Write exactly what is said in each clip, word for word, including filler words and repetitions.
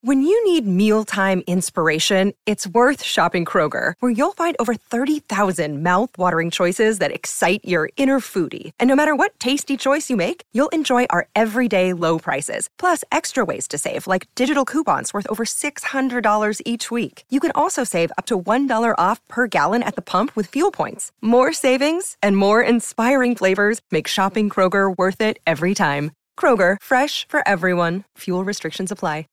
When you need mealtime inspiration, it's worth shopping Kroger, where you'll find over thirty thousand mouth-watering choices that excite your inner foodie. And no matter what tasty choice you make, you'll enjoy our everyday low prices, plus extra ways to save, like digital coupons worth over six hundred dollars each week. You can also save up to one dollar off per gallon at the pump with fuel points. More savings and more inspiring flavors make shopping Kroger worth it every time. Kroger, fresh for everyone. Fuel restrictions apply.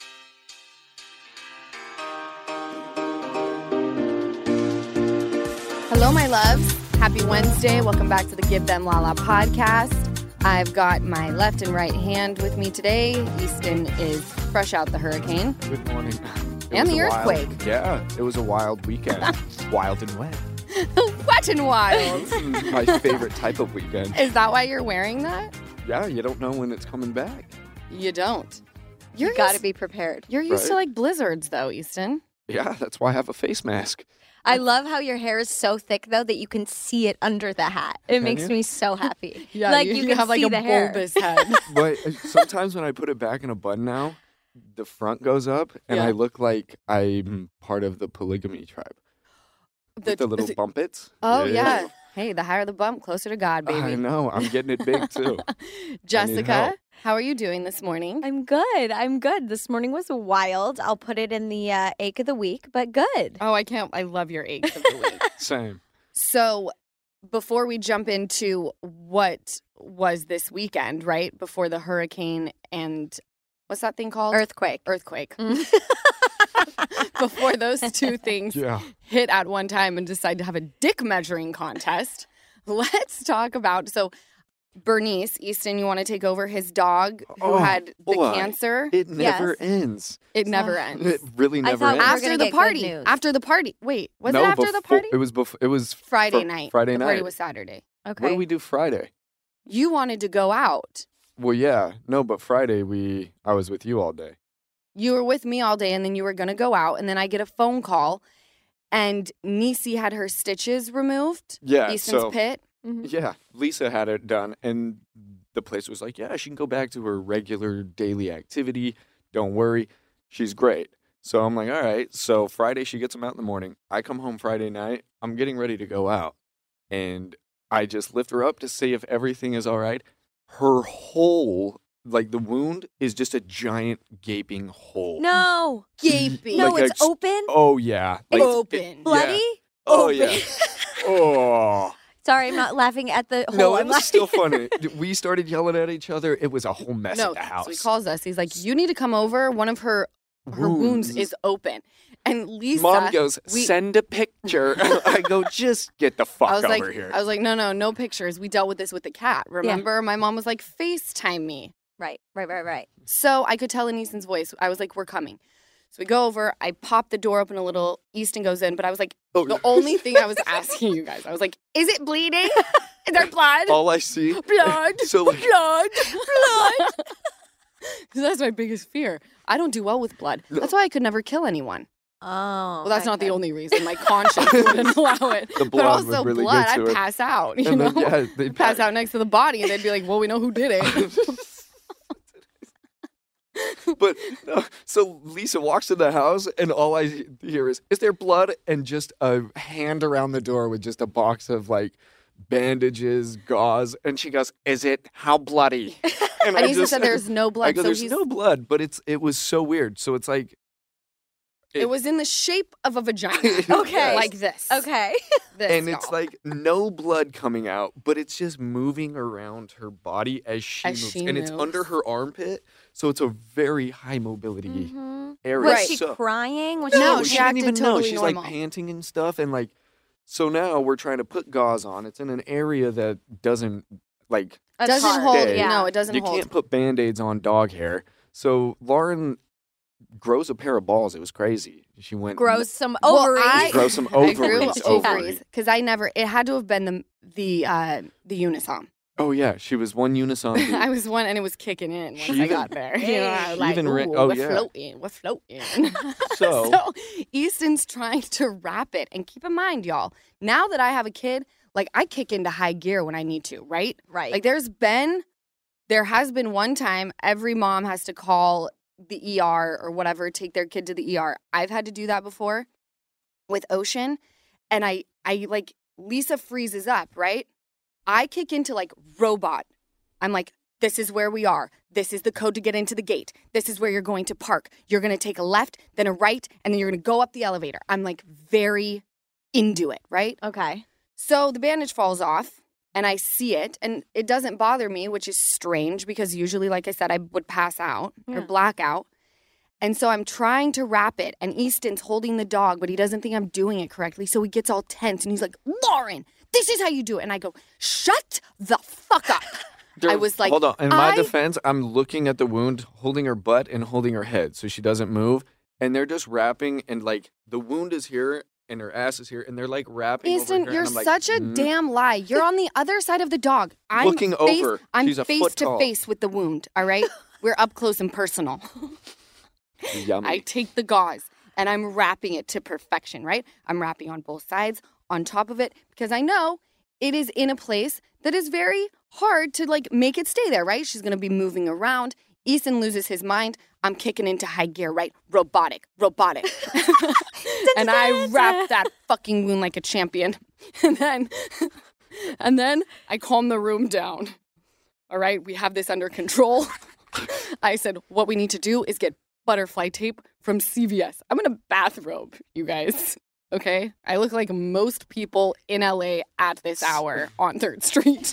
Hello, my loves. Happy Wednesday. Welcome back to the Give Them Lala podcast. I've got my left and right hand with me today. Easton is fresh out the hurricane. Good morning. It And the wild, earthquake. yeah, it was a wild weekend. Wild and wet. Wet and wild. This is my favorite type of weekend. Is that why you're wearing that? Yeah, you don't know when it's coming back. You don't. You're You got to used- be prepared. You're used to Right? like blizzards, though, Easton. Yeah, that's why I have a face mask. I love how your hair is so thick, though, that you can see it under the hat. It Can makes you? me so happy. Yeah, like you, you, you can have like see a the hair. bulbous head. But sometimes when I put it back in a bun now, the front goes up, and Yeah. I look like I'm part of the polygamy tribe. With the little bumpets. Oh, yeah. Hey, the higher the bump, closer to God, baby. I know. I'm getting it big, too. Jessica, help. how are you doing this morning? I'm good. I'm good. This morning was wild. I'll put it in the uh, ache of the week, but good. Oh, I can't. I love your aches of the week. Same. So, before we jump into what was this weekend, right? Before the hurricane and what's that thing called? Earthquake. Earthquake. Mm. Before those two things Yeah. hit at one time and decide to have a dick measuring contest, let's talk about. So, Bernice, Easton, you want to take over his dog who Oh, had the boy. cancer? It never Yes. ends. It never Oh. ends. It really I never thought we ends. were After gonna the get good party. news. After the party. Wait, was no, it after befo- the party? It was before. It was Friday fr- night. Friday the night. party was Saturday. Okay. What do we do Friday? You wanted to go out. Well, yeah, no, but Friday we I was with you all day. You were with me all day, and then you were going to go out, and then I get a phone call, and Nisi had her stitches removed. Yeah, Easton's so pit. Mhm. yeah, Lisa had it done, and the place was like, yeah, she can go back to her regular daily activity. Don't worry, she's great. So I'm like, all right. So Friday she gets them out in the morning. I come home Friday night. I'm getting ready to go out, and I just lift her up to see if everything is all right. Her whole like the wound is just a giant gaping hole. No. Gaping. No, Like it's a- open. Oh yeah. Like, Open. it- Bloody. yeah. Oh Open. yeah. Oh. Sorry, I'm not laughing at the hole. No, it I'm was laughing- still funny. We started yelling at each other. It was a whole mess No, at the house. so he calls us. He's like, you need to come over. One of her her wounds, Wounds. is open. And Lisa. Mom goes, we- send a picture. I go, just get the fuck I was over like, here. I was like, no, no, no pictures. We dealt with this with the cat. Remember? My mom was like, FaceTime me. Right, right, right, right. So I could tell in Easton's voice. I was like, we're coming. So we go over. I pop the door open a little. Easton goes in. But I was like, Oh. the only thing I was asking you guys, I was like, is it bleeding? Is there blood? All I see, Blood. So like, Blood. Blood. That's my biggest fear. I don't do well with blood. That's why I could never kill anyone. Oh. Well, that's not the okay. only reason. My conscience wouldn't allow it. The but blood would also really blood, get to I'd it. pass out. You and know, then, yeah, they pass out next to the body, and they'd be like, "Well, we know who did it." But no, so Lisa walks in the house, and all I hear is, "Is there blood?" And just a hand around the door with just a box of like bandages, gauze, and she goes, "Is it? How bloody?" And I he just said, "There's no blood." I go, so "There's he's, no blood," but it's it was so weird. So it's like it was in the shape of a vagina. Okay. like this. Okay. This, and it's y'all. like no blood coming out, but it's just moving around her body as she As moves, she and it's moves. under her armpit, so it's a very high mobility Mhm. area. Was she so, crying? Was No, she, she she didn't acted even know. totally She's normal. like panting and stuff, and like so now we're trying to put gauze on. It's in an area that doesn't like That's doesn't hard. hold. Stay. Yeah. No, it doesn't you hold. can't put band-aids on dog hair. So Lauren grows a pair of balls. It was crazy. She went Grows some Well, ovaries. I- grow some I grew ovaries. ovaries Ovaries. because I never. It had to have been the the uh, the Unisom. Oh yeah, she was one unison. dude. I was one, and it was kicking in once She I even- got there. You know, I was She like, even ran- "Ooh, oh, we're yeah. floating, we're floating." So- so Easton's trying to wrap it, and keep in mind, y'all. Now that I have a kid, like I kick into high gear when I need to, right? right. Like there's been, there has been one time every mom has to call the E R or whatever, take their kid to the E R. I've had to do that before with Ocean. And I, I like, Lisa freezes up, right? I kick into like robot. I'm like, this is where we are. This is the code to get into the gate. This is where you're going to park. You're going to take a left, then a right, and then you're going to go up the elevator. I'm like very into it, right? Okay. So the bandage falls off, and I see it, and it doesn't bother me, which is strange because usually, like I said, I would pass out Yeah. or black out. And so I'm trying to wrap it, and Easton's holding the dog, but he doesn't think I'm doing it correctly, so he gets all tense, and he's like, Lauren, this is how you do it. And I go, shut the fuck up. There- I was like, hold on. In my I- defense, I'm looking at the wound, holding her butt and holding her head so she doesn't move. And they're just wrapping, and like the wound is here and her ass is here, and they're like wrapping. Easton, over here, you're and I'm like, such a mm. damn lie. You're on the other side of the dog. I'm Looking face, over. I'm She's a face foot to tall. face with the wound, all right? We're up close and personal. Yummy. I take the gauze and I'm wrapping it to perfection, right? I'm wrapping on both sides, on top of it, because I know it is in a place that is very hard to like make it stay there, right? She's going to be moving around. Easton loses his mind. I'm kicking into high gear, right? Robotic, robotic. And I wrap that fucking wound like a champion. And then, and then I calm the room down. All right, we have this under control. I said, what we need to do is get butterfly tape from C V S. I'm in a bathrobe, you guys. Okay? I look like most people in L A at this hour on third Street.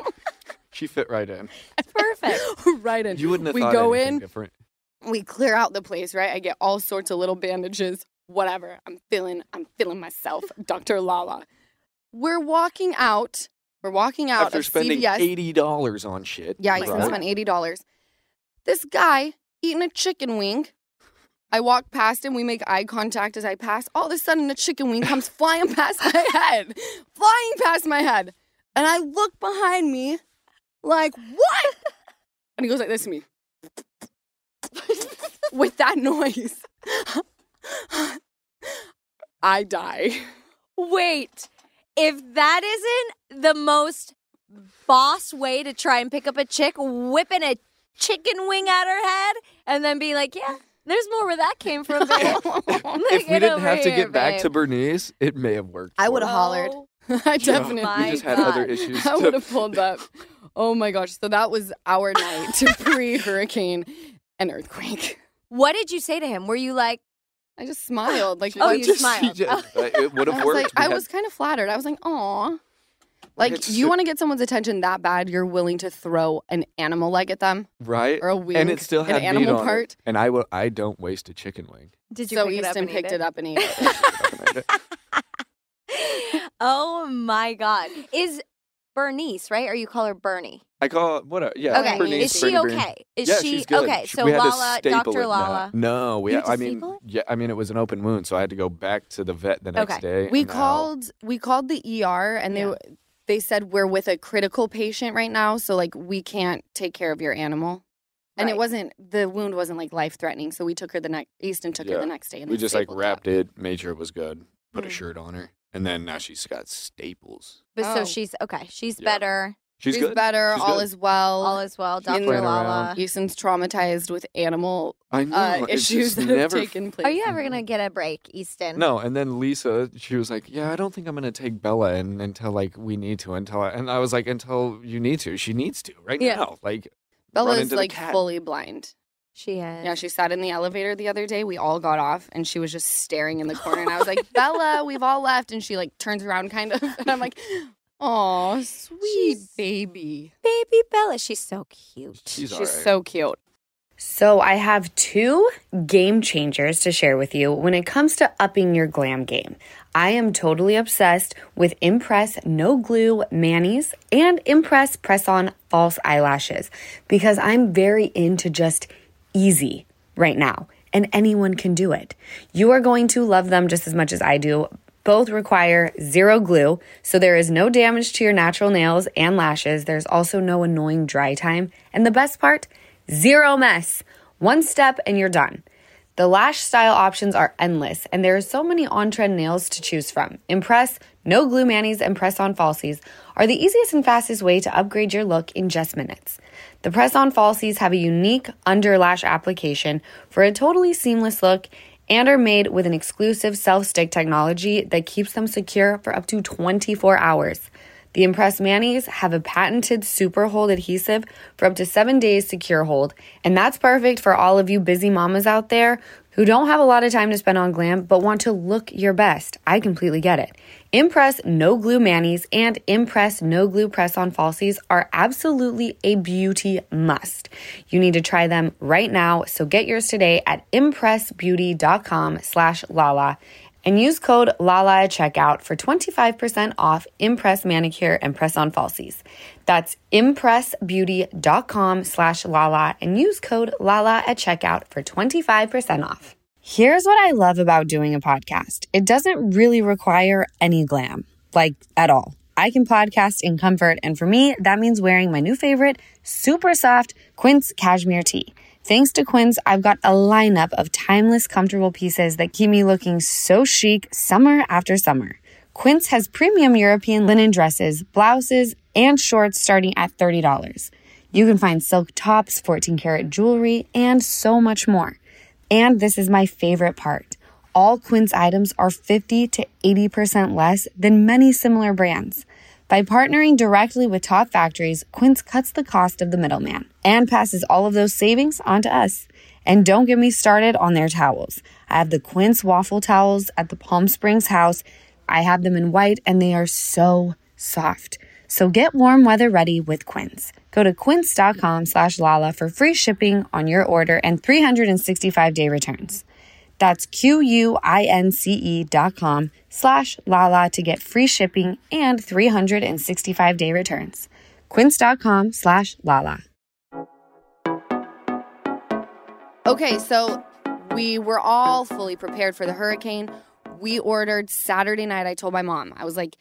She fit right in. Perfect. Right in. You wouldn't have we thought go anything in, different. we clear out the place, right? I get all sorts of little bandages, whatever. I'm feeling, I'm feeling myself, Doctor Lala. We're walking out. We're walking out After of spending C V S. eighty dollars on shit. Yeah, I right? spent eighty dollars. This guy eating a chicken wing. I walk past him. We make eye contact as I pass. All of a sudden, the chicken wing comes flying past my head. Flying past my head. And I look behind me like, what? And he goes like this to me. With that noise. I die. Wait, if that isn't the most boss way to try and pick up a chick, whipping a chicken wing at her head and then be like, yeah, there's more where that came from, babe. If we didn't have to get back to Bernice, it may have worked. I for would have her. hollered. I definitely. my We just had God. other issues. I to- would have pulled up. Oh my gosh. So that was our night to pre-hurricane and earthquake. What did you say to him? Were you like, I just smiled. Like, She Oh, what? you just- smiled. she just- uh, it would I have was worked. like, We I had- was kind of flattered. I was like, aw. Like, It's you so- want to get someone's attention that bad, you're willing to throw an animal leg at them right, or a wing, and it still an had animal meat on part. it. And I will. I don't waste a chicken wing. did you So pick it up Easton and eat picked it? it up and ate it. Oh my God. Is Bernice, right? Or you call her Bernie? I call it what? A, yeah. Okay. Bernice, Is she Bernie, Bernie. okay? Is yeah, she she's good. okay? She- So we had to Lala, staple Doctor it. No. Lala. No, we. You Had, had I to mean, staple it? yeah. I mean, it was an open wound, so I had to go back to the vet the next Okay. day. We and now- called we called the E R and they Yeah. they said we're with a critical patient right now, so like we can't take care of your animal. And Right. it wasn't the wound wasn't like life threatening, so we took her the next Easton took her Yeah. the next day and We they just like stapled wrapped up. it, made sure it was good, put a Mm. shirt on her, and then now she's got staples. But so Oh. she's okay. She's Yeah. better. She's, She's good. better, She's all good. is well. All is well. Doctor Playing Lala. around. Easton's traumatized with animal I know. uh, it's issues just that never have taken place. Are you ever gonna get a break, Easton? No, and then Lisa, she was like, "Yeah, I don't think I'm gonna take Bella in until like we need to." Until I, and I was like, "Until you need to. She needs to right Yeah. now." Like run Bella's into the like cat. fully blind. She is. Yeah, she sat in the elevator the other day. We all got off and she was just staring in the corner. And I was like, Bella, we've all left. And she like turns around kind of. And I'm like, oh, sweet She's- baby. Baby Bella. She's so cute. She's, She's all right. so cute. So I have two game changers to share with you when it comes to upping your glam game. I am totally obsessed with Impress No Glue Manis and Impress Press-On False Eyelashes because I'm very into just easy right now, and anyone can do it. You are going to love them just as much as I do. Both require zero glue, so there is no damage to your natural nails and lashes. There's also no annoying dry time. And the best part, zero mess. One step and you're done. The lash style options are endless, and there are so many on-trend nails to choose from. Impress, No Glue Manis, and Press-On Falsies are the easiest and fastest way to upgrade your look in just minutes. The Press-On Falsies have a unique under lash application for a totally seamless look and are made with an exclusive self-stick technology that keeps them secure for up to twenty-four hours. The Impress Manis have a patented super hold adhesive for up to seven days secure hold, and that's perfect for all of you busy mamas out there who don't have a lot of time to spend on glam but want to look your best. I completely get it. Impress No Glue Manis and Impress No Glue Press-On Falsies are absolutely a beauty must. You need to try them right now, so get yours today at impressbeauty.com slash Lala and use code LALA at checkout for twenty-five percent off Impress Manicure and Press-On Falsies. That's impressbeauty.com slash Lala and use code LALA at checkout for twenty-five percent off. Here's what I love about doing a podcast. It doesn't really require any glam, like at all. I can podcast in comfort, and for me, that means wearing my new favorite, super soft Quince cashmere tee. Thanks to Quince, I've got a lineup of timeless, comfortable pieces that keep me looking so chic summer after summer. Quince has premium European linen dresses, blouses, and shorts starting at thirty dollars. You can find silk tops, fourteen karat jewelry, and so much more. And this is my favorite part. All Quince items are fifty to eighty percent less than many similar brands. By partnering directly with top factories, Quince cuts the cost of the middleman and passes all of those savings on to us. And don't get me started on their towels. I have the Quince waffle towels at the Palm Springs house. I have them in white, and they are so soft. So get warm weather ready with Quince. Go to quince.com slash Lala for free shipping on your order and three hundred sixty-five day returns. That's Q-U-I-N-C-E dot com slash Lala to get free shipping and three hundred sixty-five day returns. Quince.com slash Lala. Okay, so we were all fully prepared for the hurricane. We ordered Saturday night. I told my mom, I was like,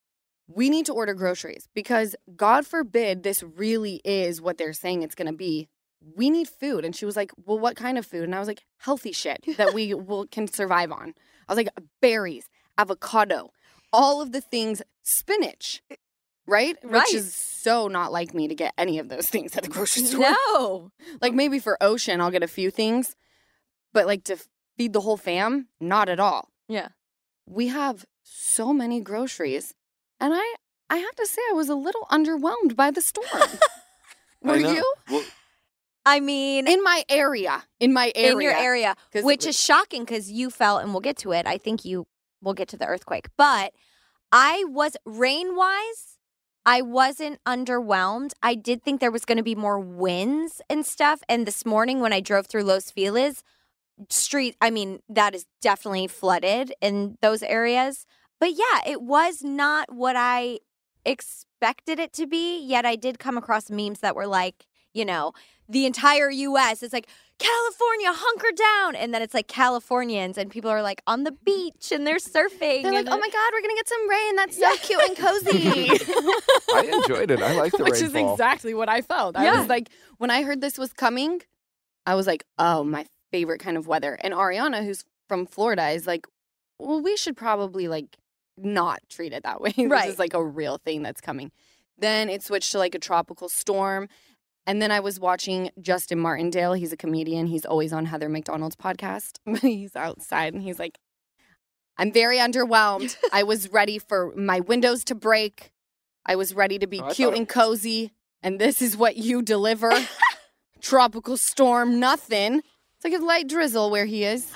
we need to order groceries because God forbid this really is what they're saying it's going to be. We need food. And she was like, well, what kind of food? And I was like, healthy shit that we will can survive on. I was like, berries, avocado, all of the things, spinach, right? Right. Which is so not like me to get any of those things at the grocery store. No. Like maybe for Ocean, I'll get a few things, but like to feed the whole fam, not at all. Yeah. We have so many groceries, and I, I have to say I was a little underwhelmed by the storm. Were I know. you? Well, I mean, In my area. In my area. in your area, 'Cause which it- is shocking because you felt, and we'll get to it. I think you will get to the earthquake. But I was, rain-wise, I wasn't underwhelmed. I did think there was going to be more winds and stuff. And this morning when I drove through Los Feliz, street, I mean, that is definitely flooded in those areas. But yeah, it was not what I expected it to be. Yet I did come across memes that were like, you know, the entire U S It's like, California, hunker down. And then it's like Californians and people are like on the beach and they're surfing. They're like, and oh my God, we're going to get some rain. That's so cute and cozy. I enjoyed it. I like the Which rainfall. is exactly what I felt. I Yeah. was like, when I heard this was coming, I was like, oh, my favorite kind of weather. And Ariana, who's from Florida, is like, well, we should probably like not treat it that way. Right. This is like a real thing that's coming. Then it switched to like a tropical storm. And then I was watching Justin Martindale. He's a comedian. He's always on Heather McDonald's podcast. He's outside and he's like, I'm very underwhelmed. I was ready for my windows to break. I was ready to be Oh, I cute thought it- and cozy. And this is what you deliver. Tropical storm, nothing. It's like a light drizzle where he is.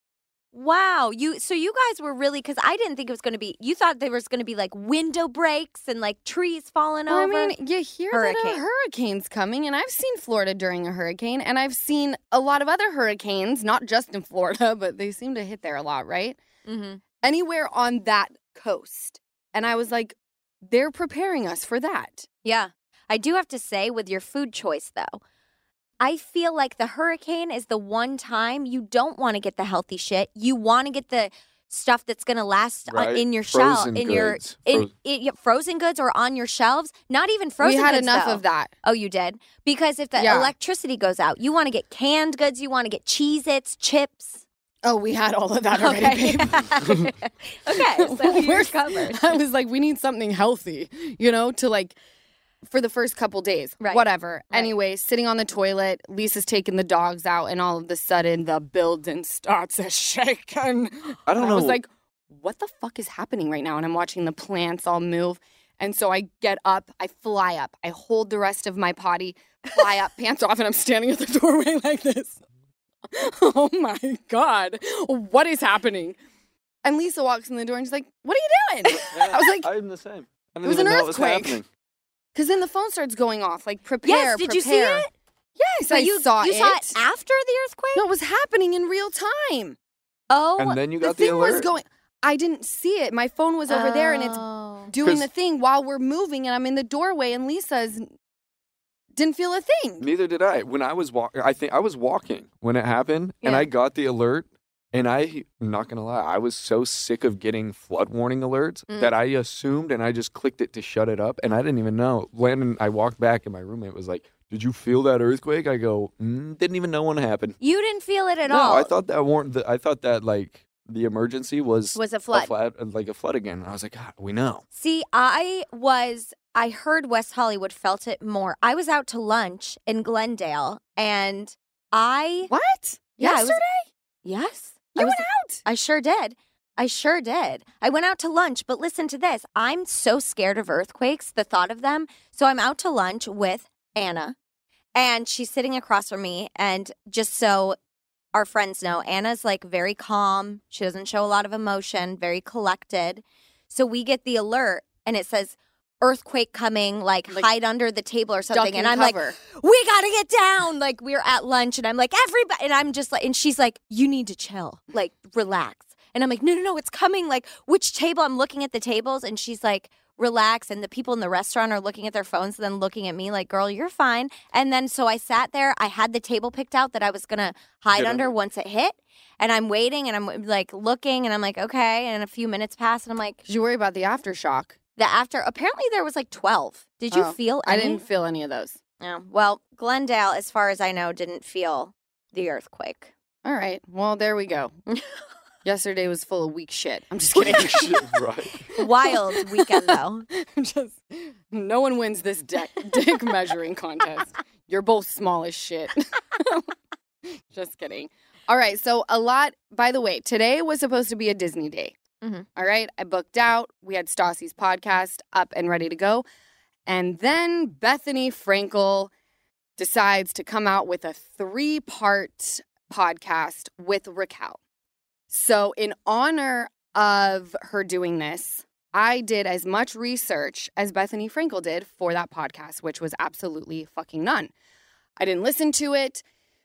Wow. You so you guys were really, because I didn't think it was going to be, you thought there was going to be like window breaks and like trees falling Well, I over. mean, you hear that a Hurricane. hurricane's coming, and I've seen Florida during a hurricane, and I've seen a lot of other hurricanes, not just in Florida, but they seem to hit there a lot, right? mm-hmm. Anywhere on that coast. And I was like, they're preparing us for that. Yeah. I do have to say, with your food choice, though, I feel like the hurricane is the one time you don't want to get the healthy shit. You want to get the stuff that's going to last Right. on, in your Frozen shelf, in your goods. in, Frozen- in yeah, frozen goods or on your shelves. Not even frozen we had goods. enough though. of that. Oh, you did? Because if the Yeah. electricity goes out, you want to get canned goods, you want to get Cheez-Its, chips. Oh, we had all of that already, Okay. babe. Okay, so We're you're covered. I was like, we need something healthy, you know, to like for the first couple days. Right. Whatever. Right. Anyway, sitting on the toilet, Lisa's taking the dogs out, and all of a sudden the building starts a shaking. I don't And know. I was like, what the fuck is happening right now? And I'm watching the plants all move. And so I get up, I fly up, I hold the rest of my potty, fly up, pants off, and I'm standing at the doorway like this. Oh my God. What is happening? And Lisa walks in the door and she's like, what are you doing? I was like, I'm the same. I didn't it was even an know it was earthquake. happening. because then the phone starts going off, like prepare, Yes, did you see prepare. it? Yes, But I you saw you it. saw it after the earthquake? No, it was happening in real time. Oh, And then you The got the, thing alert. was going. I didn't see it. My phone was over there, and it's Oh. doing 'Cause- the thing while we're moving, and I'm in the doorway, and Lisa's didn't feel a thing. Neither did I. When I was walking, I think I was walking when it happened, and Yeah. I got the alert. And I, I'm not gonna lie, I was so sick of getting flood warning alerts Mm. that I assumed, and I just clicked it to shut it up, and I didn't even know. Landon, I walked back, and my roommate was like, "Did you feel that earthquake?" I go, mm, "Didn't even know when it happened." You didn't feel it at no, all. I thought that warned. The, I thought that like the emergency was Was a flood. flood, like a flood again. And I was like, God, we know. See, I was, I heard West Hollywood felt it more. I was out to lunch in Glendale and I, What? Yeah, I was- Yesterday? yes, You I was, went out? I sure did. I sure did. I went out to lunch, but listen to this. I'm so scared of earthquakes, the thought of them. So I'm out to lunch with Anna and she's sitting across from me. And just so our friends know, Anna's like very calm. She doesn't show a lot of emotion, very collected. So we get the alert and it says earthquake coming, like, Like, hide under the table or something. Duck And and I'm cover. like, we gotta get down. Like we're at lunch and I'm like, everybody. And I'm just like, and she's like, you need to chill, like relax. And I'm like, no, no, no, it's coming. Like which table? I'm looking at the tables and she's like, relax. And the people in the restaurant are looking at their phones and then looking at me like, girl, you're fine. And then so I sat there. I had the table picked out that I was going to hide Get under under. once it hit. And I'm waiting and I'm like looking and I'm like, okay. And a few minutes pass and I'm like, Did you worry about the aftershock? the after, apparently there was like twelve. Did you Oh, feel I any? didn't feel any of those. Oh, well, Glendale, as far as I know, didn't feel the earthquake. All right. Well, there we go. Yesterday was full of weak shit. I'm just kidding. Right. Wild weekend, though. just no one wins this dick, dick measuring contest. You're both small as shit. Just kidding. All right. So a lot. By the way, today was supposed to be a Disney day. Mhm. All right. I booked out. We had Stassi's podcast up and ready to go, and then Bethany Frankel decides to come out with a three-part podcast with Raquel. So in honor of her doing this, I did as much research as Bethany Frankel did for that podcast, which was absolutely fucking none. I didn't listen to it.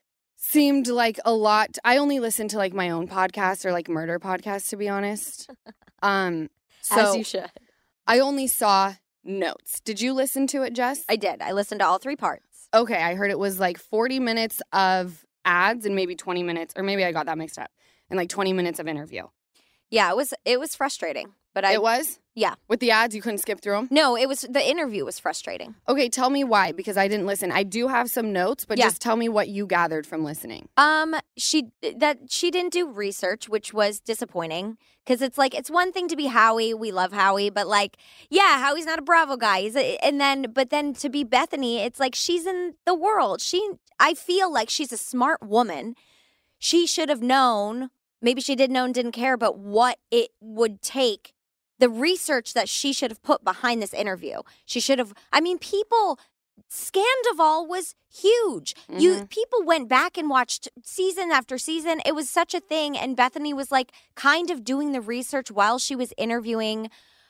Seemed like a lot. I only listened to like my own podcasts or like murder podcasts, to be honest. Um, so As you should. I only saw notes. Did you listen to it, Jess? I did. I listened to all three parts. Okay, I heard it was like forty minutes of ads and maybe twenty minutes, or maybe I got that mixed up, and like twenty minutes of interview. Yeah, it was it was frustrating. But I It was? Yeah. With the ads, you couldn't skip through them? No, it was the interview was frustrating. Okay, tell me why, because I didn't listen. I do have some notes, but Yeah. just tell me what you gathered from listening. Um, she that she didn't do research, which was disappointing because it's like it's one thing to be Howie, we love Howie, but like, yeah, Howie's not a Bravo guy. He's a, and then, but then to be Bethany, it's like she's in the world. She, I feel like she's a smart woman. She should have known. Maybe she did know and didn't care, but what it would take. The research that she should have put behind this interview. She should have, I mean, people, Scandival was huge. You Mhm. people went back and watched season after season. It was such a thing. And Bethany was like kind of doing the research while she was interviewing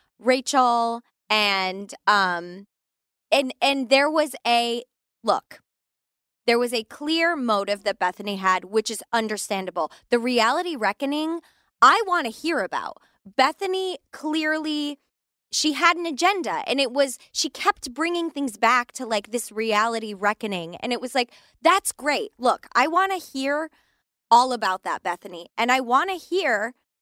Rachel. And um and and there was a look. There was a clear motive that Bethany had, which is understandable. The reality reckoning, I want to hear about. Bethany clearly, she had an agenda and it was, she kept bringing things back to like this reality reckoning. And it was like, that's great. Look, I want to hear all about that, Bethany. And I want to hear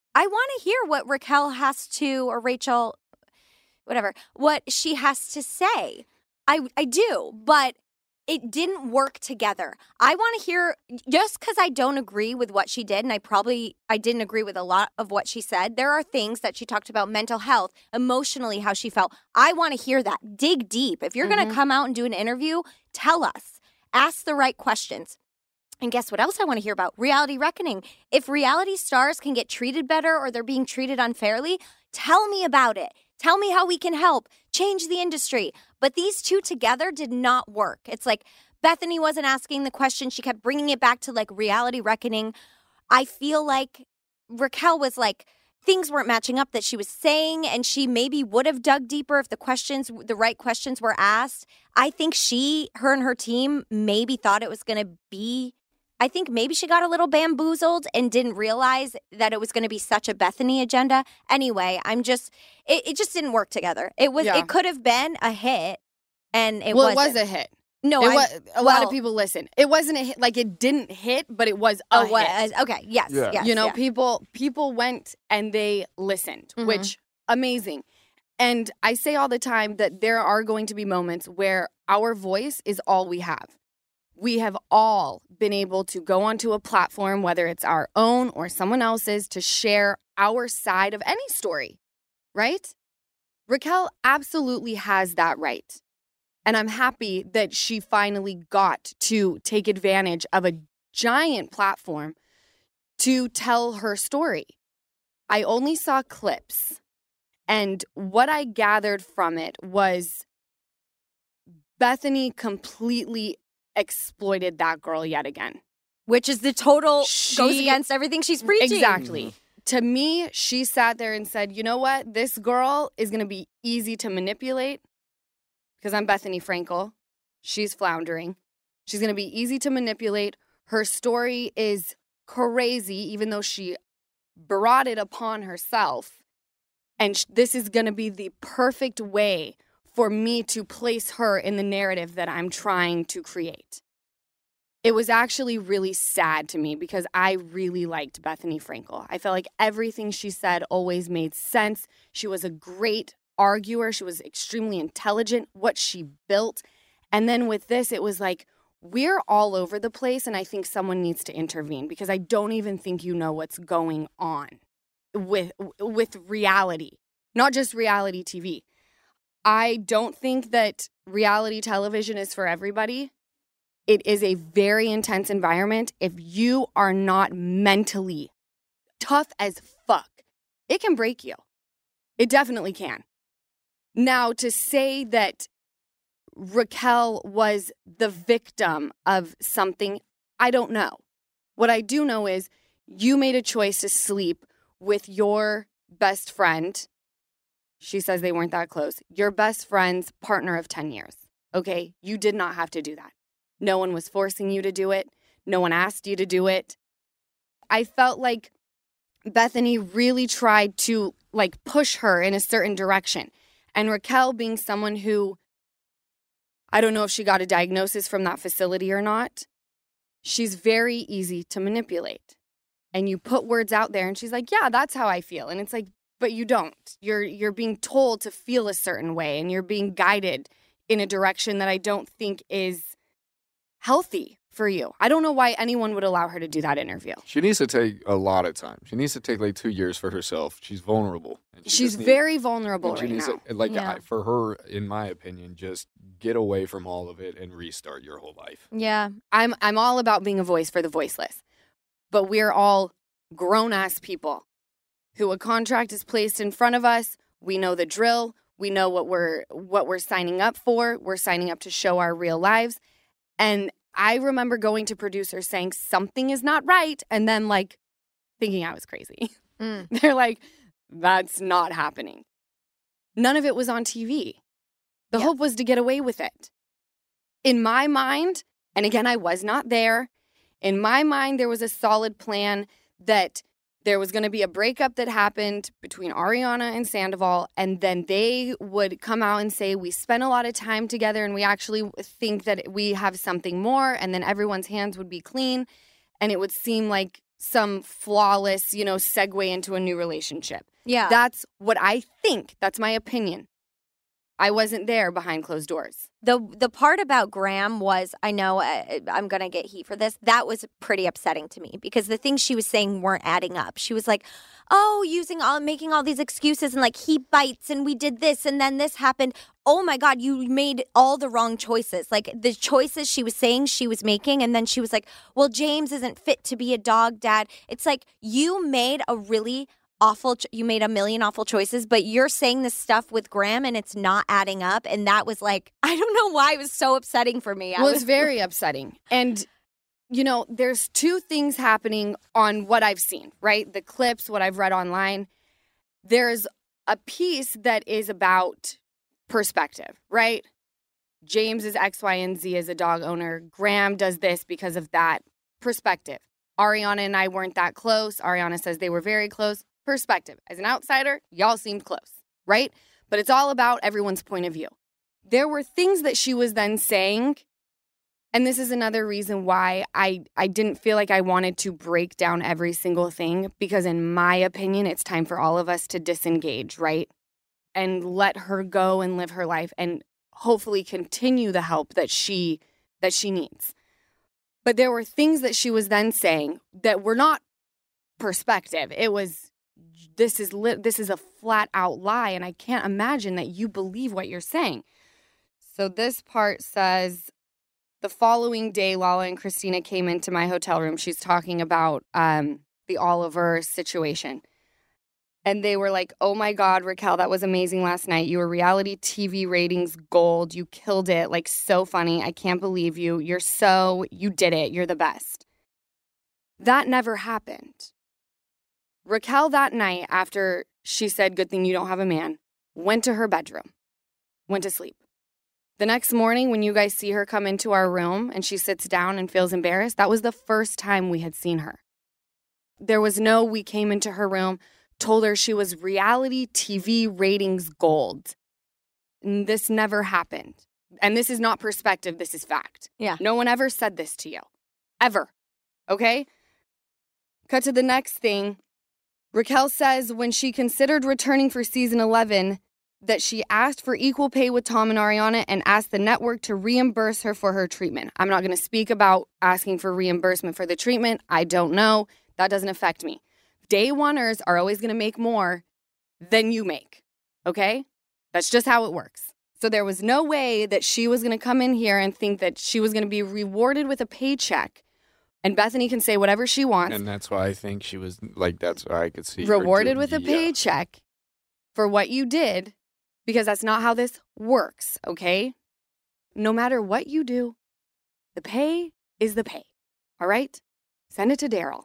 I want to hear what Raquel has to, or Rachel, whatever, what she has to say. I, I do, but it didn't work together. I want to hear, just because I don't agree with what she did, and I probably, I didn't agree with a lot of what she said, there are things that she talked about, mental health, emotionally, how she felt. I want to hear that. Dig deep. If you're mm-hmm. going to come out and do an interview, tell us. Ask the right questions. And guess what else I want to hear about? Reality reckoning. If reality stars can get treated better or they're being treated unfairly, tell me about it. Tell me how we can help change the industry. But these two together did not work. It's like Bethany wasn't asking the question. She kept bringing it back to like reality reckoning. I feel like Raquel was like, things weren't matching up that she was saying, and she maybe would have dug deeper if the questions, the right questions were asked. I think she, her and her team maybe thought it was going to be I think maybe she got a little bamboozled and didn't realize that it was going to be such a Bethany agenda. Anyway, I'm just, it, it just didn't work together. It was, yeah. It could have been a hit, and it well, wasn't. it was a hit. No, it I, was, a well, lot of people listen. It wasn't a hit, like it didn't hit, but it was a oh, what, hit. Okay, yes, yeah. yes. You know, yeah. people people went and they listened, Mm-hmm. which amazing. And I say all the time that there are going to be moments where our voice is all we have. We have all been able to go onto a platform, whether it's our own or someone else's, to share our side of any story, right? Raquel absolutely has that right. And I'm happy that she finally got to take advantage of a giant platform to tell her story. I only saw clips, and what I gathered from it was Bethany completely exploited that girl yet again. Which is the total, she, goes against everything she's preaching. Exactly. Mm-hmm. To me, she sat there and said, you know what? This girl is going to be easy to manipulate because I'm Bethany Frankel. She's floundering. She's going to be easy to manipulate. Her story is crazy, even though she brought it upon herself. And sh- this is going to be the perfect way for me to place her in the narrative that I'm trying to create. It was actually really sad to me because I really liked Bethany Frankel. I felt like everything she said always made sense. She was a great arguer. She was extremely intelligent, what she built. And then with this, it was like, we're all over the place, and I think someone needs to intervene because I don't even think you know what's going on with with reality, not just reality T V. I don't think that reality television is for everybody. It is a very intense environment. If you are not mentally tough as fuck, it can break you. It definitely can. Now, to say that Raquel was the victim of something, I don't know. What I do know is you made a choice to sleep with your best friend. She says they weren't that close. Your best friend's partner of ten years. Okay? You did not have to do that. No one was forcing you to do it. No one asked you to do it. I felt like Bethany really tried to like push her in a certain direction. And Raquel, being someone who, I don't know if she got a diagnosis from that facility or not, she's very easy to manipulate. And you put words out there and she's like, yeah, that's how I feel. And it's like, but you don't. You're you're being told to feel a certain way, and you're being guided in a direction that I don't think is healthy for you. I don't know why anyone would allow her to do that interview. She needs to take a lot of time. She needs to take like two years for herself. She's vulnerable. And she She's just very needs, vulnerable she right needs now. To, like Yeah. I, for her, in my opinion, just get away from all of it and restart your whole life. Yeah. I'm I'm all about being a voice for the voiceless. But we're all grown-ass people who a contract is placed in front of us. We know the drill. We know what we're what we're signing up for. We're signing up to show our real lives. And I remember going to producers saying something is not right, and then like thinking I was crazy. Mm. They're like, that's not happening. None of it was on T V. The Yeah. hope was to get away with it. In my mind, and again, I was not there, in my mind, there was a solid plan that there was going to be a breakup that happened between Ariana and Sandoval, and then they would come out and say, we spent a lot of time together and we actually think that we have something more, and then everyone's hands would be clean, and it would seem like some flawless, you know, segue into a new relationship. Yeah. That's what I think. That's my opinion. I wasn't there behind closed doors. The the part about Graham was, I know I, I'm going to get heat for this, that was pretty upsetting to me because the things she was saying weren't adding up. She was like, oh, using all, making all these excuses and like he bites and we did this and then this happened. Oh my God, you made all the wrong choices. Like the choices she was saying she was making. And then she was like, well, James isn't fit to be a dog dad. It's like you made a really awful, you made a million awful choices, but you're saying this stuff with Graham and it's not adding up. And that was like, I don't know why it was so upsetting for me. I Well, was it's very upsetting. And, you know, there's two things happening on what I've seen, right? The clips, what I've read online. There's a piece that is about perspective, right? James is X, Y, and Z as a dog owner. Graham does this because of that perspective. Ariana and I weren't that close. Ariana says they were very close. Perspective. As an outsider, y'all seemed close, right? But it's all about everyone's point of view. There were things that she was then saying, and this is another reason why I, I didn't feel like I wanted to break down every single thing, because in my opinion, it's time for all of us to disengage, right? And let her go and live her life and hopefully continue the help that she that she needs. But there were things that she was then saying that were not perspective. It was, this is li- this is a flat out lie, and I can't imagine that you believe what you're saying. So this part says, the following day, Lala and Christina came into my hotel room. She's talking about um, the Oliver situation. And they were like, oh my God, Raquel, that was amazing last night. You were reality T V ratings gold. You killed it. Like, so funny. I can't believe you. You're so, you did it. You're the best. That never happened. Raquel that night, after she said, good thing you don't have a man, went to her bedroom, went to sleep. The next morning, when you guys see her come into our room and she sits down and feels embarrassed, that was the first time we had seen her. There was no, we came into her room, told her she was reality T V ratings gold. And this never happened. And this is not perspective, this is fact. Yeah. No one ever said this to you. Ever. Okay? Cut to the next thing. Raquel says when she considered returning for season eleven, that she asked for equal pay with Tom and Ariana and asked the network to reimburse her for her treatment. I'm not going to speak about asking for reimbursement for the treatment. I don't know. That doesn't affect me. Day oneers are always going to make more than you make, okay? That's just how it works. So there was no way that she was going to come in here and think that she was going to be rewarded with a paycheck. And Bethany can say whatever she wants. And that's why I think she was, like, that's why I could see her Rewarded doing- with a yeah. paycheck for what you did, because that's not how this works, okay? No matter what you do, the pay is the pay, all right? Send it to Daryl.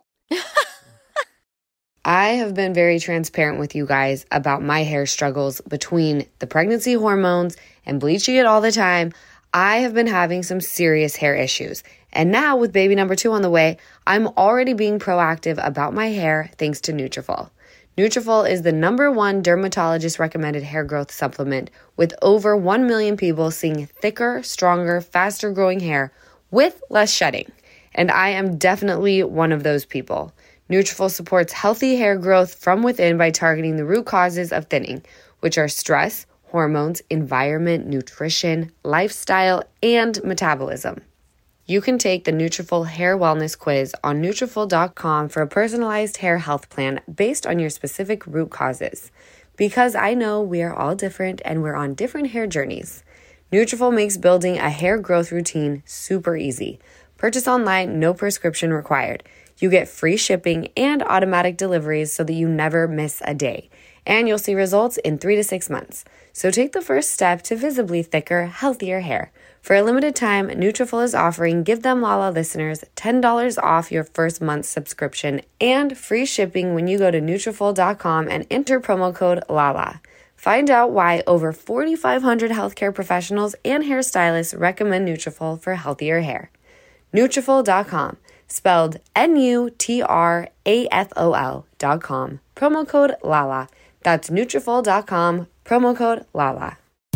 I have been very transparent with you guys about my hair struggles between the pregnancy hormones and bleaching it all the time. I have been having some serious hair issues. And now with baby number two on the way, I'm already being proactive about my hair thanks to Nutrafol. Nutrafol is the number one dermatologist recommended hair growth supplement with over one million people seeing thicker, stronger, faster growing hair with less shedding. And I am definitely one of those people. Nutrafol supports healthy hair growth from within by targeting the root causes of thinning, which are stress, hormones, environment, nutrition, lifestyle, and metabolism. You can take the Nutrafol Hair Wellness Quiz on Nutrafol dot com for a personalized hair health plan based on your specific root causes. Because I know we are all different and we're on different hair journeys. Nutrafol makes building a hair growth routine super easy. Purchase online, no prescription required. You get free shipping and automatic deliveries so that you never miss a day. And you'll see results in three to six months. So take the first step to visibly thicker, healthier hair. For a limited time, Nutrafol is offering Give Them Lala listeners ten dollars off your first month's subscription and free shipping when you go to Nutrafol dot com and enter promo code LALA. Find out why over forty-five hundred healthcare professionals and hairstylists recommend Nutrafol for healthier hair. Nutrafol dot com, spelled N U T R A F O L dot com, promo code LALA. That's Nutrafol dot com, promo code LALA.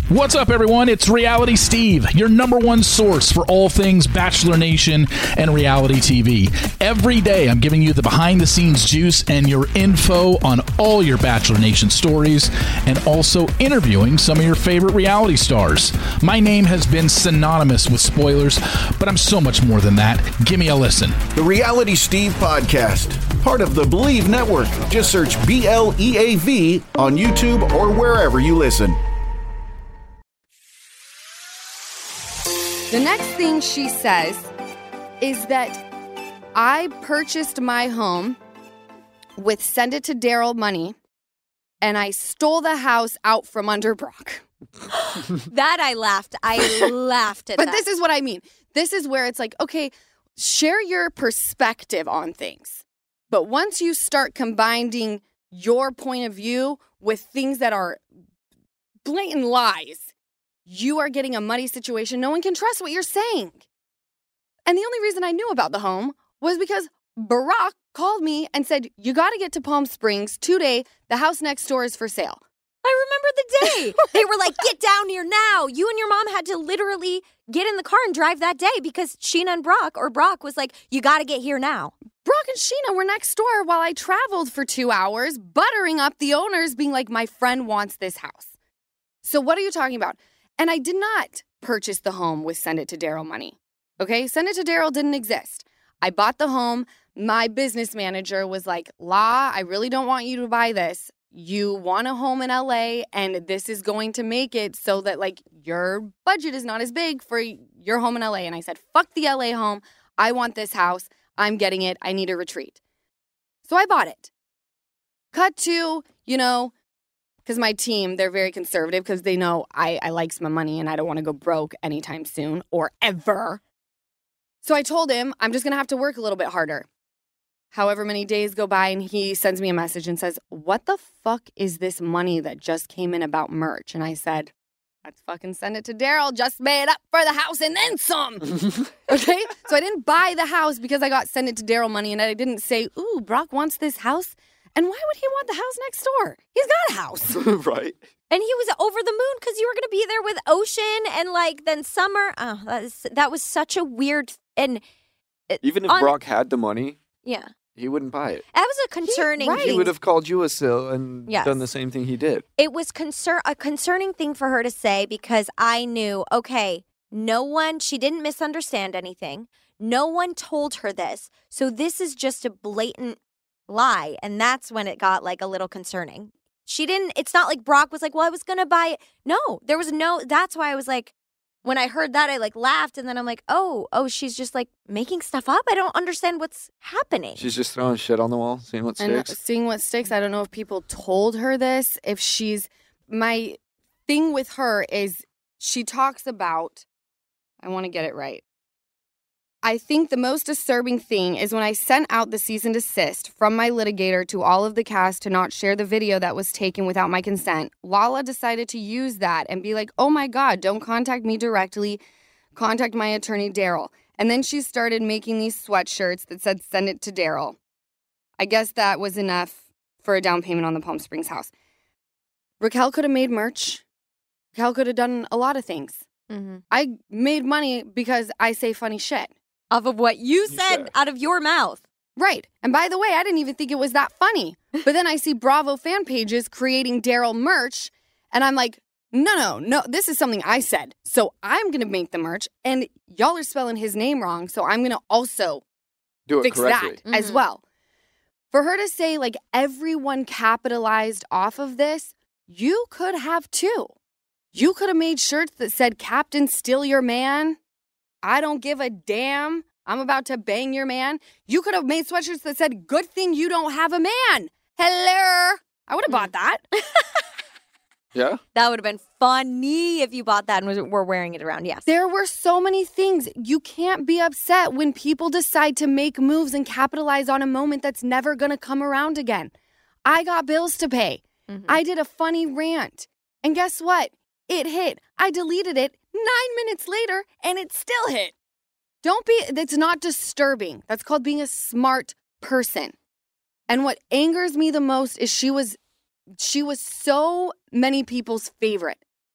What's up, everyone? It's Reality Steve, your number one source for all things Bachelor Nation and reality T V. Every day, I'm giving you the behind-the-scenes juice and your info on all your Bachelor Nation stories, and also interviewing some of your favorite reality stars. My name has been synonymous with spoilers, but I'm so much more than that. Give me a listen. The Reality Steve Podcast, part of the Believe Network. Just search B L E A V on YouTube or wherever you listen. The next thing she says is that I purchased my home with Send It to Daryl money, and I stole the house out from under Brock. That I laughed. I laughed at But that. this is what I mean. This is where it's like, okay, share your perspective on things. But once you start combining your point of view with things that are blatant lies, you are getting a muddy situation. No one can trust what you're saying. And the only reason I knew about the home was because Barack called me and said, you got to get to Palm Springs today. The house next door is for sale. I remember the day. They were like, get down here now. You and your mom had to literally get in the car and drive that day because Sheena and Brock, or Brock was like, you got to get here now. Brock and Sheena were next door while I traveled for two hours, buttering up the owners, being like, my friend wants this house. So what are you talking about? And I did not purchase the home with Send It to Daryl money. Okay? Send It to Daryl didn't exist. I bought the home. My business manager was like, La, I really don't want you to buy this. You want a home in L A, and this is going to make it so that, like, your budget is not as big for your home in L A. And I said, fuck the L A home. I want this house. I'm getting it. I need a retreat. So I bought it. Cut to, you know, because my team, they're very conservative because they know I, I likes my money and I don't want to go broke anytime soon or ever. So I told him I'm just going to have to work a little bit harder. However many days go by and he sends me a message and says, what the fuck is this money that just came in about merch? And I said, let's fucking Send It to Daryl. Just made up for the house and then some. Okay? So I didn't buy the house because I got Send It to Daryl money, and I didn't say, ooh, Brock wants this house. And why would he want the house next door? He's got a house. Right. And he was over the moon because you were going to be there with Ocean and, like, then Summer. Oh, that, is, that was such a weird, and it- Even if on- Brock had the money, yeah, he wouldn't buy it. that was a concerning right. thing. He would have called you a sill and Yes. done the same thing he did. It was concern a concerning thing for her to say because I knew, okay, no one, she didn't misunderstand anything. No one told her this. So this is just a blatant lie. And that's when it got, like, a little concerning. She didn't, it's not like Brock was like, well, I was going to buy it. No, there was no, that's why I was like, when I heard that, I, like, laughed. And then I'm like, oh, oh, she's just, like, making stuff up. I don't understand what's happening. She's just throwing shit on the wall, seeing what And sticks. seeing what sticks. I don't know if people told her this. If she's, my thing with her is she talks about, I want to get it right. I think the most disturbing thing is when I sent out the cease and desist from my litigator to all of the cast to not share the video that was taken without my consent, Lala decided to use that and be like, oh my God, don't contact me directly. Contact my attorney, Daryl. And then she started making these sweatshirts that said, Send It to Daryl. I guess that was enough for a down payment on the Palm Springs house. Raquel could have made merch. Raquel could have done a lot of things. Mm-hmm. I made money because I say funny shit. Off of what you said said. out of your mouth. Right. And by the way, I didn't even think it was that funny. But then I see Bravo fan pages creating Daryl merch, and I'm like, no, no, no, this is something I said. So I'm going to make the merch, and y'all are spelling his name wrong, so I'm going to also Do it fix correctly. that as well. For her to say, like, everyone capitalized off of this, you could have too. You could have made shirts that said, Captain, steal your man. I don't give a damn. I'm about to bang your man. You could have made sweatshirts that said, good thing you don't have a man. Hello. I would have bought that. Yeah? That would have been funny if you bought that and was, were wearing it around. Yes. There were so many things. You can't be upset when people decide to make moves and capitalize on a moment that's never going to come around again. I got bills to pay. Mm-hmm. I did a funny rant. And guess what? It hit. I deleted it nine minutes later, and it still hit. Don't be, that's not disturbing. That's called being a smart person. And what angers me the most is she was, she was so many people's favorite.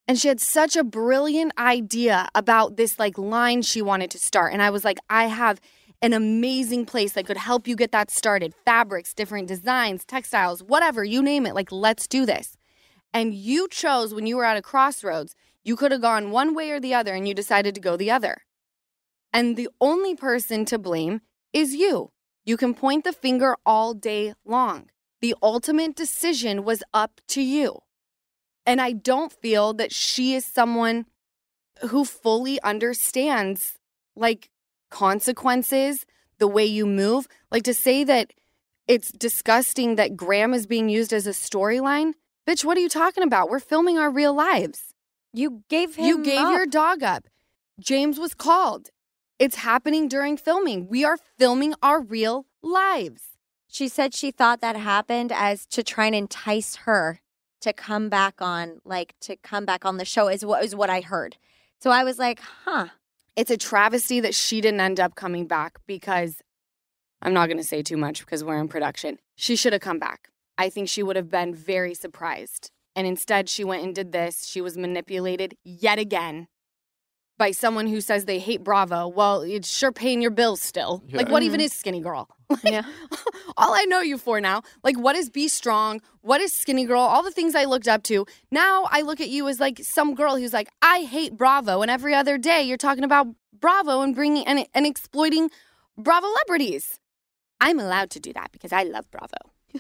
And she had such a brilliant idea about this like line she wanted to start. And I was like, I have an amazing place that could help you get that started. Fabrics, different designs, textiles, whatever, you name it. Like, let's do this. And you chose when you were at a crossroads, you could have gone one way or the other and you decided to go the other. And the only person to blame is you. You can point the finger all day long. The ultimate decision was up to you. And I don't feel that she is someone who fully understands, like, consequences, the way you move. Like, to say that it's disgusting that Graham is being used as a storyline. Bitch, what are you talking about? We're filming our real lives. You gave him You gave up. your dog up. James was called. It's happening during filming. We are filming our real lives. She said she thought that happened as to try and entice her to come back on, like, to come back on the show is what is what I heard. So I was like, huh. It's a travesty that she didn't end up coming back because I'm not going to say too much because we're in production. She should have come back. I think she would have been very surprised. And instead, she went and did this. She was manipulated yet again by someone who says they hate Bravo. Well, it's sure paying your bills still. Yeah. Like, what even is Skinny Girl? Like, Yeah. all I know you for now. Like, what is Be Strong? What is Skinny Girl? All the things I looked up to. Now I look at you as like some girl who's like, I hate Bravo. And every other day you're talking about Bravo and bringing and, and exploiting Bravo celebrities. I'm allowed to do that because I love Bravo.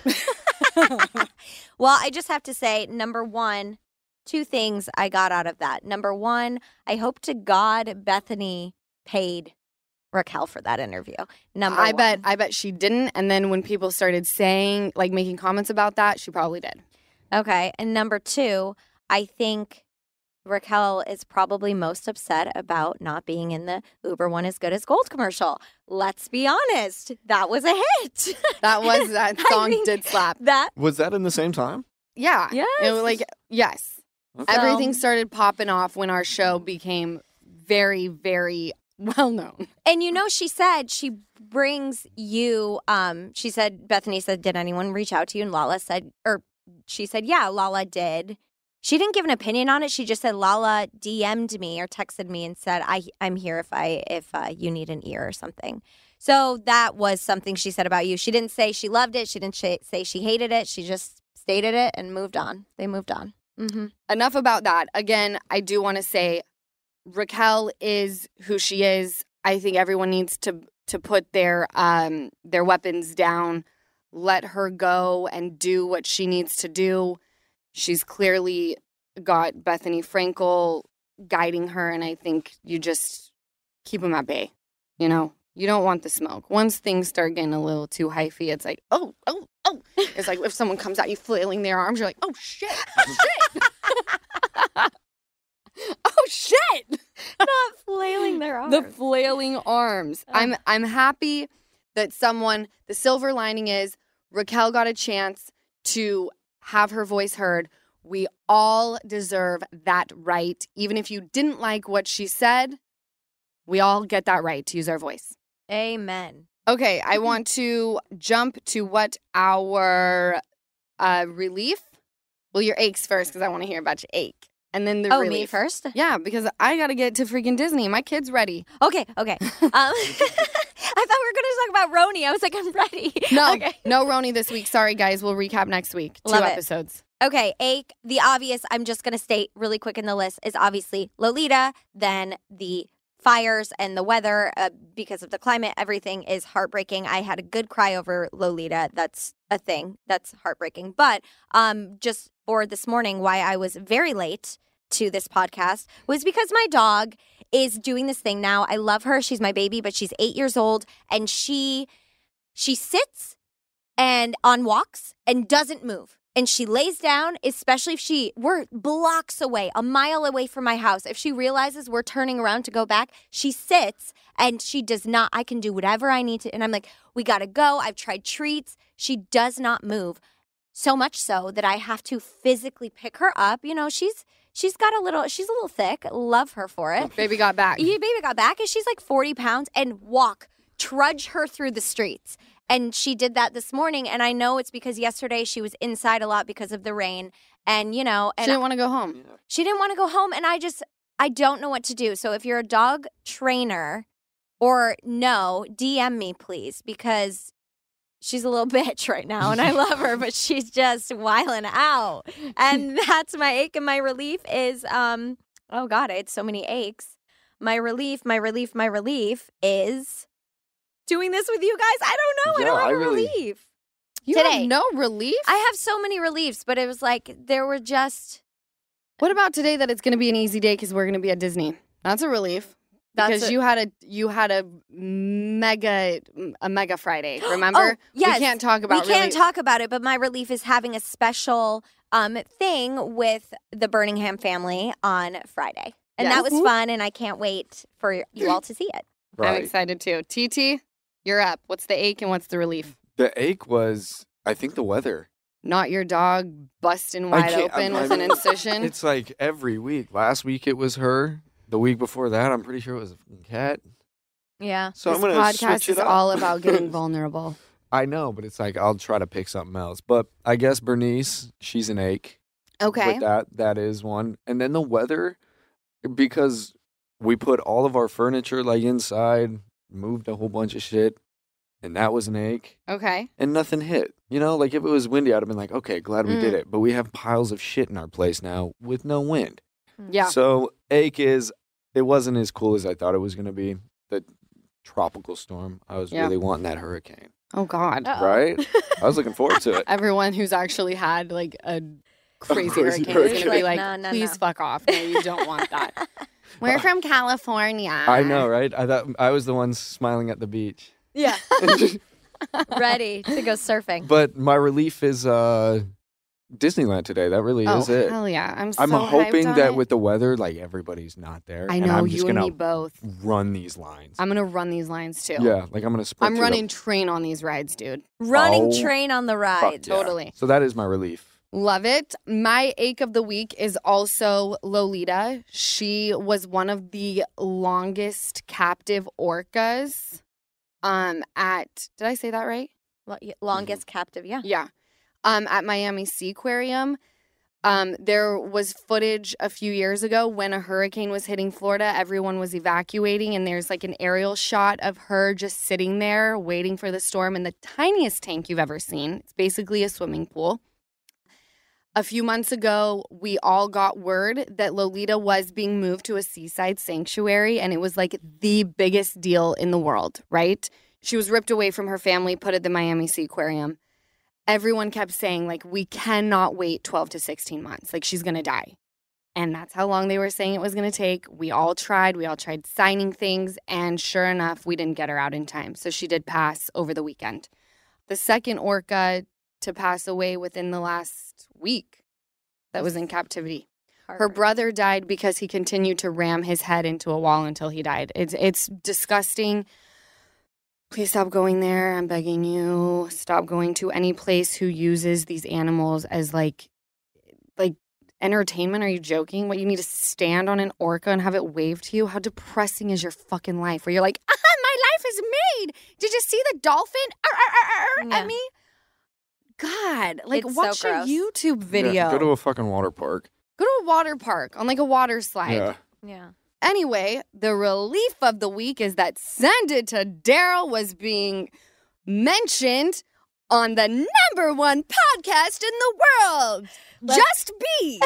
Well, I just have to say, number one, two things I got out of that. Number one, I hope to God Bethany paid Raquel for that interview. Number I one. bet I bet she didn't. And then when people started saying, like making comments about that, she probably did. Okay. And number two, I think Raquel is probably most upset about not being in the Uber One as Good as Gold commercial. Let's be honest. That was a hit. That was that I song think did slap. That, Was that in the same time? Yeah. Yes. It was like yes. Okay. Everything started popping off when our show became very, very well known. and you know, she said she brings you, um, she said, Bethany said, did anyone reach out to you? And Lala said, or she said, yeah, Lala did. She didn't give an opinion on it. She just said Lala D M'd me or texted me and said, I, I'm here if I if uh, you need an ear or something. So that was something she said about you. She didn't say she loved it. She didn't sh- say she hated it. She just stated it and moved on. They moved on. Mm-hmm. Enough about that. Again, I do want to say Raquel is who she is. I think everyone needs to to put their um their weapons down, let her go and do what she needs to do. She's clearly got Bethany Frankel guiding her, and I think you just keep them at bay. You know, you don't want the smoke. Once things start getting a little too hyphy, it's like, oh, oh, oh. It's like if someone comes at you flailing their arms, you're like, oh, shit, oh, shit. Oh, shit. Not flailing their arms. The flailing arms. I'm I'm happy that someone, the silver lining is Raquel got a chance to have her voice heard. We all deserve that right. Even if you didn't like what she said, we all get that right to use our voice. Amen. Okay, I want to jump to what our uh, relief. Well, your aches first because I want to hear about your ache. And then the Oh, relief. me first? Yeah, because I got to get to freaking Disney. My kid's ready. Okay, okay. Um, I thought we were going to talk about Roni. I was like, I'm ready. No, Okay. no Roni this week. Sorry, guys. We'll recap next week. Two Love it. episodes. Okay, ache. The obvious, I'm just going to state really quick in the list, is obviously Lolita, then the fires and the weather uh, because of the climate. Everything is heartbreaking. I had a good cry over Lolita. That's a thing. That's heartbreaking. But um, just for this morning, why I was very late to this podcast was because my dog is doing this thing now. I love her. She's my baby, but she's eight years old, and she she sits and on walks and doesn't move. And she lays down, especially if she, we're blocks away, a mile away from my house. If she realizes we're turning around to go back, she sits and she does not, I can do whatever I need to. And I'm like, we got to go. I've tried treats. She does not move. So much so that I have to physically pick her up. You know, she's, she's got a little, she's a little thick. Love her for it. Baby got back. Yeah, baby got back, and she's like forty pounds, and walk, trudge her through the streets. And she did that this morning, and I know it's because yesterday she was inside a lot because of the rain, And, you know, and She didn't want to go home. she didn't want to go home. And I just, I don't know what to do. So if you're a dog trainer or no, D M me, please, because she's a little bitch right now and I love her, but she's just wilding out. And that's my ache and my relief is, um, oh God, I had so many aches. My relief, my relief, my relief is doing this with you guys. I don't know. I Yeah, don't have I a really- relief. You Today. have no relief? I have so many reliefs, but it was like there were just What about today that it's going to be an easy day because we're going to be at Disney? That's a relief. That's Because a- you had a you had a mega a mega Friday, remember? Oh, yes. We can't talk about we can't really- talk about it, but my relief is having a special um thing with the Birmingham family on Friday. And Yes. that was fun and I can't wait for you all to see it. I'm Right. excited too. T T, you're up. What's the ache and what's the relief? The ache was, I think, the weather. Not your dog busting I wide can't- open I'm- with an I'm- incision. It's like every week. Last week it was her. The week before that, I'm pretty sure it was a fucking cat. Yeah. So this I'm gonna podcast switch it is up. all about getting vulnerable. I know, but it's like I'll try to pick something else. But I guess Bernice, she's an ache. Okay. But that that is one. And then the weather, because we put all of our furniture like inside, moved a whole bunch of shit, and that was an ache. Okay. And nothing hit. You know, like if it was windy, I'd have been like, okay, glad we did Mm. it. But we have piles of shit in our place now with no wind. Yeah. So ache is, it wasn't as cool as I thought it was going to be. The tropical storm. I was Yeah. really wanting that hurricane. Oh God. Uh-oh. Right? I was looking forward to it. Everyone who's actually had like a crazy, crazy hurricane is hurricane. going to be Like, like, no, no, please no." fuck off. No, you don't want that. We're from California. I know, right? I thought I was the one smiling at the beach. Yeah. Ready to go surfing. But my relief is uh, Disneyland today. That really Oh, is it. hell yeah. I'm so I'm hoping hyped on that it. with the weather, like everybody's not there. I and know, I'm you just and gonna me both. run these lines. I'm going to run these lines too. yeah, like I'm gonna sprint. I'm through running them. train on these rides, dude. Running Oh, train on the Fuck ride. yeah. Totally. So that is my relief. Love it. My ache of the week is also Lolita. She was one of the longest captive orcas um at did I say that right? Lo- y- Longest captive, yeah. Yeah. Um at Miami Seaquarium. Um there was footage a few years ago when a hurricane was hitting Florida, everyone was evacuating and there's like an aerial shot of her just sitting there waiting for the storm in the tiniest tank you've ever seen. It's basically a swimming pool. A few months ago, we all got word that Lolita was being moved to a seaside sanctuary, and it was like the biggest deal in the world, right? She was ripped away from her family, put at the Miami Seaquarium. Everyone kept saying, like, we cannot wait twelve to sixteen months. Like, she's going to die. And that's how long they were saying it was going to take. We all tried. We all tried signing things, and sure enough, we didn't get her out in time. So she did pass over the weekend. The second orca to pass away within the last week that was in captivity. Her brother died because he continued to ram his head into a wall until he died. It's it's disgusting. Please stop going there. I'm begging you. Stop going to any place who uses these animals as like like entertainment. Are you joking? What, you need to stand on an orca and have it wave to you? How depressing is your fucking life? Where you're like, ah, my life is made. Did you see the dolphin Arr, arr, arr, arr, Yeah. at me? God, like It's watch so a gross. YouTube video. Yeah, go to a fucking water park. Go to a water park on like a water slide. Yeah. Yeah. Anyway, the relief of the week is that Send It to Daryl was being mentioned on the number one podcast in the world. Let's- Just Be.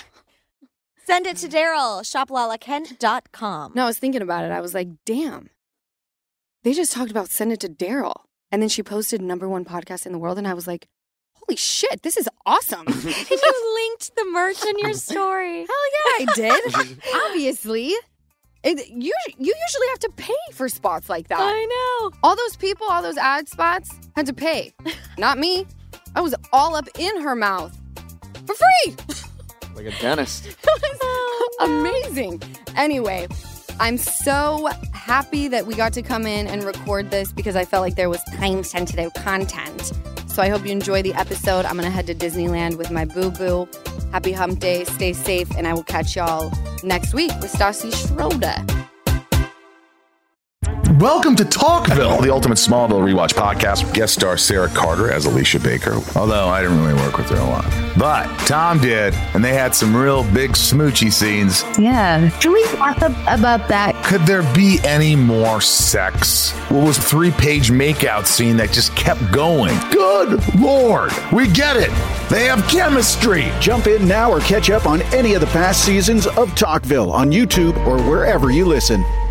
Send it to Daryl, shop lala kent dot com. No, I was thinking about it. I was like, damn. They just talked about Send It to Daryl. And then she posted number one podcast in the world. And I was like, holy shit, this is awesome. And you linked the merch in your story. Hell yeah, I did. Obviously. It, you, you usually have to pay for spots like that. I know. All those people, all those ad spots had to pay. Not me. I was all up in her mouth for free. Like a dentist. It was amazing. Anyway, I'm so happy that we got to come in and record this because I felt like there was time-sensitive content. So I hope you enjoy the episode. I'm going to head to Disneyland with my boo-boo. Happy hump day. Stay safe. And I will catch y'all next week with Stassi Schroeder. welcome to Talkville. The Ultimate Smallville Rewatch Podcast. Guest star Sarah Carter as Alicia Baker. Although I didn't really work with her a lot. But Tom did, and they had some real big smoochy scenes. Yeah. Can we talk about that? Could there be any more sex? What was a three-page makeout scene that just kept going? Good Lord. We get it. They have chemistry. Jump in now or catch up on any of the past seasons of Talkville on YouTube or wherever you listen.